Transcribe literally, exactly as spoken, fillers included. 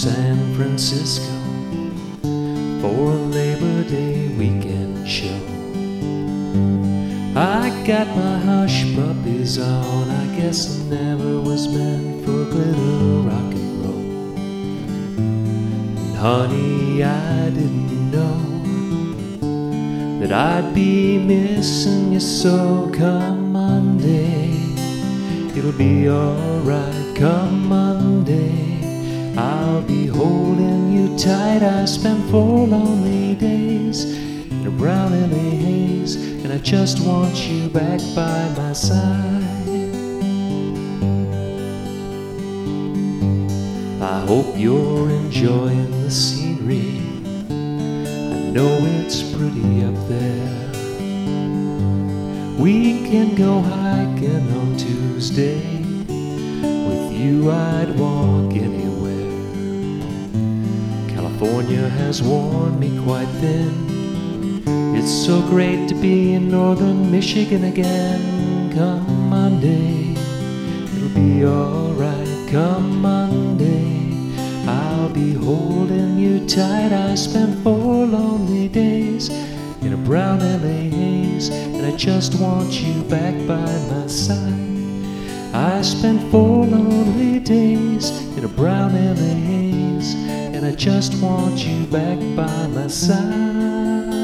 San Francisco for a Labor Day weekend show. I got my hush puppies on. I guess I never was meant for glitter rock and roll. And honey, I didn't know that I'd be missing you, so come Monday, it'll be alright. Come Monday, I'll be holding you tight. I spent four lonely days in a brown L A haze, and I just want you back by my side. I hope you're enjoying the scenery. I know it's pretty up there. We can go hiking on Tuesday. With you I'd walk anywhere. California has worn me quite thin. It's so great to be in northern Michigan again. Come Monday, it'll be alright. Come Monday, I'll be holding you tight. I spent four lonely days in a brown L A haze, and I just want you back by my side. I spent four lonely days in a brown L A haze, and I just want you back by my side.